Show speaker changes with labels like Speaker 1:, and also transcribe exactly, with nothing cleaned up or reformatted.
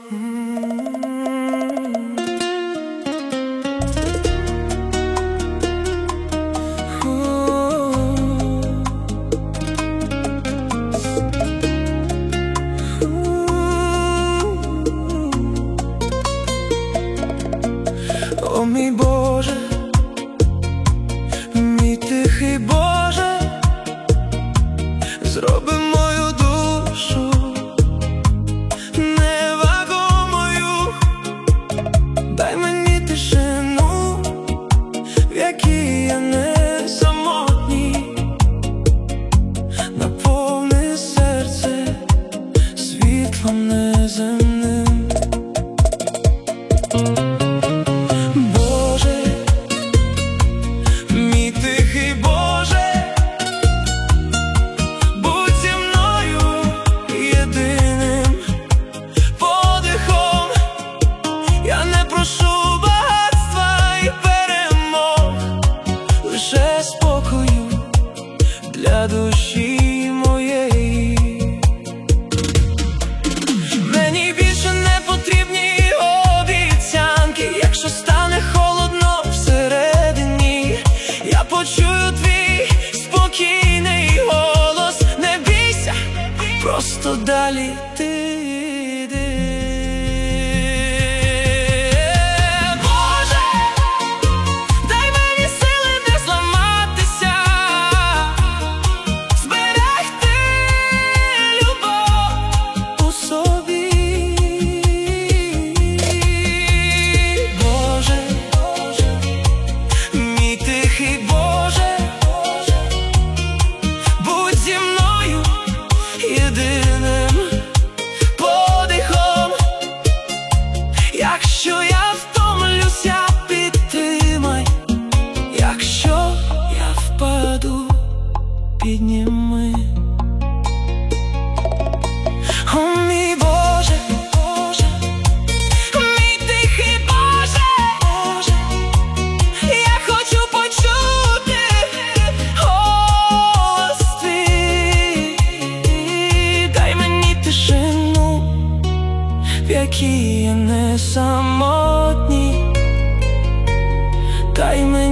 Speaker 1: О, мій Боже, мій тихий Боже, зроби мою душу невагомою, дай мені тишину, в якій я не самотній, наповни серце світлом неземним. Для душі моєї мені більше не потрібні обіцянки. Якщо стане холодно всередині, я почую твій спокійний голос. Не бійся, просто далі ти. Якщо я втомлюся, підтримай, якщо я впаду, підніми. О, мій Боже, Боже, мій тихий Боже, Боже, я хочу почути голос твій, дай мені тишину, в якій я не самотній, дай мені